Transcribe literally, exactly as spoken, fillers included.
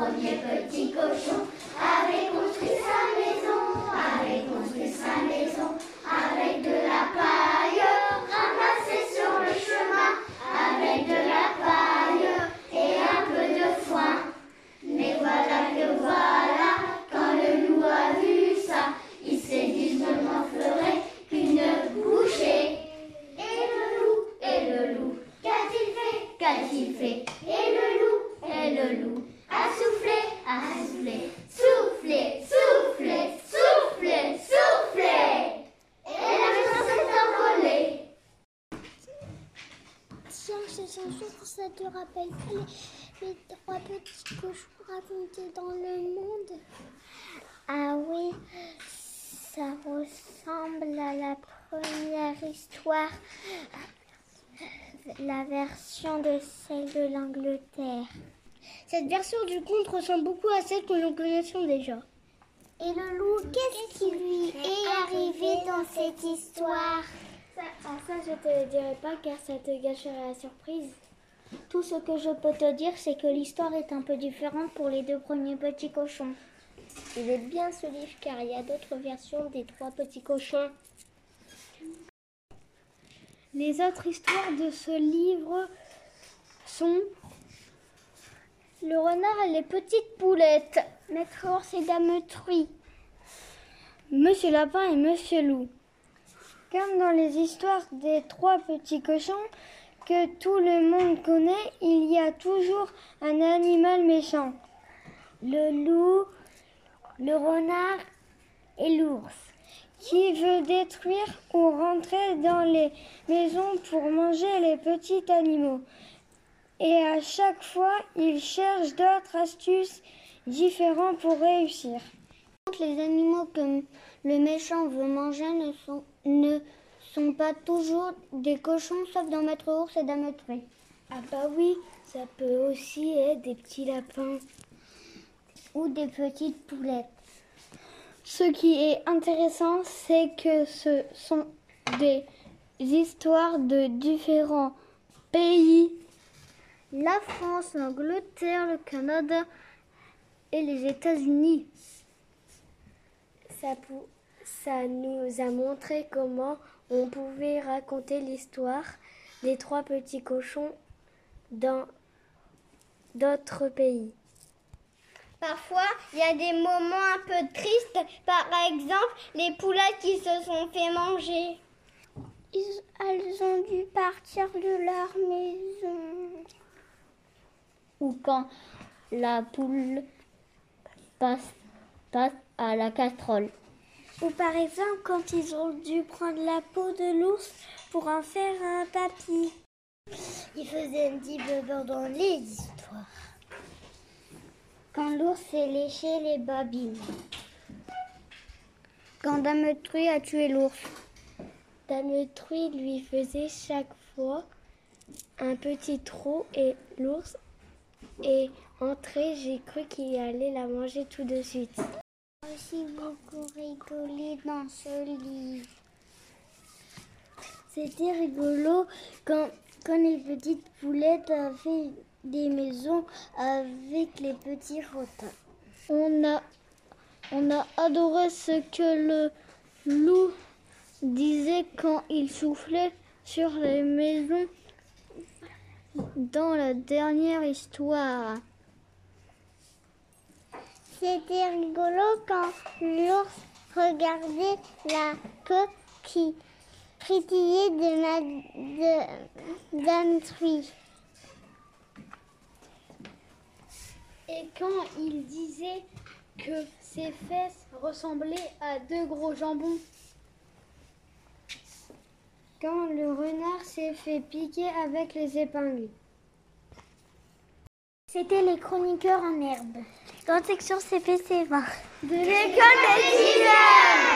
premier petit cochon avait construit sa maison, avait construit sa maison, avec de la paille ramassée sur le chemin, avec de la paille et un peu de foin. Mais voilà que voilà, quand le loup a vu ça, il s'est dit je ne m'en ferai qu'une bouchée. Et le loup, et le loup, qu'a-t-il fait, qu'a-t-il fait? Et le loup, et le loup, a soufflé, a soufflé, soufflé, soufflé, soufflé, soufflé. Et la maison s'est envolée. Tiens, c'est censé que ça te rappelle pas les, les trois petits cochons racontés dans le monde. Ah oui, ça ressemble à la première histoire, la version de celle de l'Angleterre. Cette version du conte ressemble beaucoup à celle que nous connaissons déjà. Et le loup, qu'est-ce qui lui est arrivé dans cette histoire? Ça, ah ça, je te le dirai pas car ça te gâcherait la surprise. Tout ce que je peux te dire, c'est que l'histoire est un peu différente pour les deux premiers petits cochons. Il est bien ce livre car il y a d'autres versions des trois petits cochons. Les autres histoires de ce livre sont Le renard et les petites poulettes, Maître ours et Dame truie, Monsieur lapin et Monsieur loup. Comme dans les histoires des trois petits cochons que tout le monde connaît, il y a toujours un animal méchant. Le loup, le renard et l'ours, qui veut détruire ou rentrer dans les maisons pour manger les petits animaux. Et à chaque fois, il cherche d'autres astuces différentes pour réussir. Les animaux que le méchant veut manger ne sont, ne sont pas toujours des cochons, sauf dans Maître ours et Dame truie. Ah bah oui, ça peut aussi être des petits lapins ou des petites poulettes. Ce qui est intéressant, c'est que ce sont des histoires de différents pays. La France, l'Angleterre, le Canada et les États-Unis. Ça, pou- ça nous a montré comment on pouvait raconter l'histoire des trois petits cochons dans d'autres pays. Parfois, il y a des moments un peu tristes. Par exemple, les poulettes qui se sont fait manger. Ils, elles ont dû partir de leur maison. Ou quand la poule passe, passe à la casserole. Ou par exemple, quand ils ont dû prendre la peau de l'ours pour en faire un tapis. Ils faisaient un petit peu peur dans les histoires. Quand l'ours s'est léché les babines. Quand Dame truie a tué l'ours. Dame truie lui faisait chaque fois un petit trou et l'ours est entré. J'ai cru qu'il allait la manger tout de suite. J'ai aussi beaucoup rigolé dans ce livre. C'était rigolo quand, quand les petites poulettes avaient des maisons avec les petits rotins. On a, on a adoré ce que le loup disait quand il soufflait sur les maisons dans la dernière histoire. C'était rigolo quand l'ours regardait la queue qui frétillait de Dame truie. Et quand il disait que ses fesses ressemblaient à deux gros jambons. Quand le renard s'est fait piquer avec les épingles. C'était les chroniqueurs en herbe. Grande section C P C vingt. De l'école des